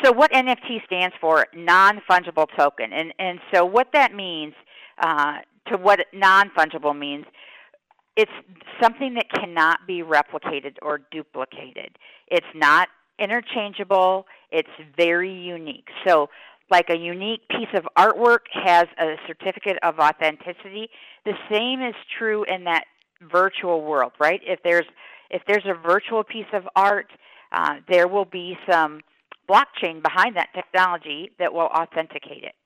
So what NFT stands for, non-fungible token. And so what that means, to what non-fungible means, it's something that cannot be replicated or duplicated. It's not interchangeable. It's very unique. So like a unique piece of artwork has a certificate of authenticity, the same is true in that virtual world, right? If there's a virtual piece of art, there will be some blockchain behind that technology that will authenticate it.